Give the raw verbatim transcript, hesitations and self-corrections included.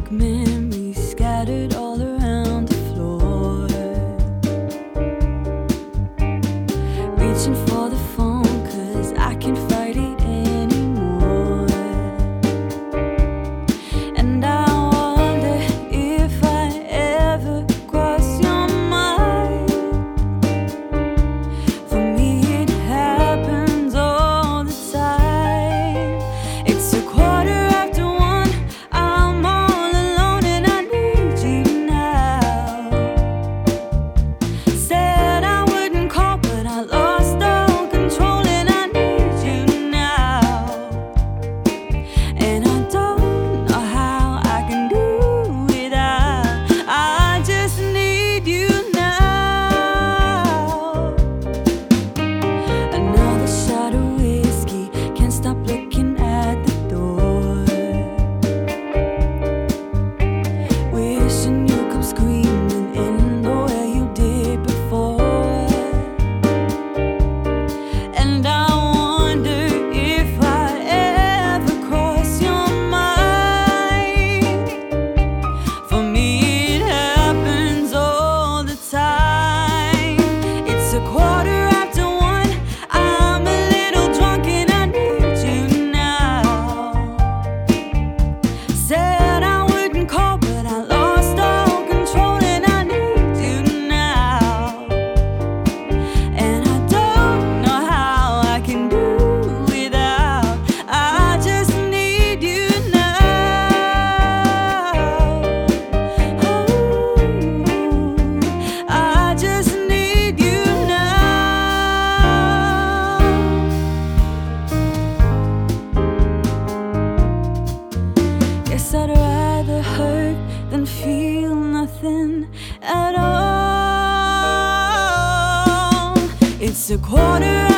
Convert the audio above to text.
like memories scattered all around the floor. Reaching for the phone, cause I can't fight it anymore. And I wonder if I ever cross your mind. For me it happens all the time. It's a quarter after one, I'm all alone and I need you now. Said I wouldn't call, but I lost all control and I need you now. And I don't know how I can do without. I just need you now. Another shot of whiskey, can't stop looking at the door. Wishing you come screaming in the way you did before. And I wonder if I ever cross your mind. For me it happens all the time. It's a quarter after one, I'm a little drunk and I need you now. Said I wouldn't call, but I lost all control and I need you now. And I don't know how I can do without. I just need you now. Oh, I just need you now. Guess I'd rather hurt than feel nothing at all. It's a quarter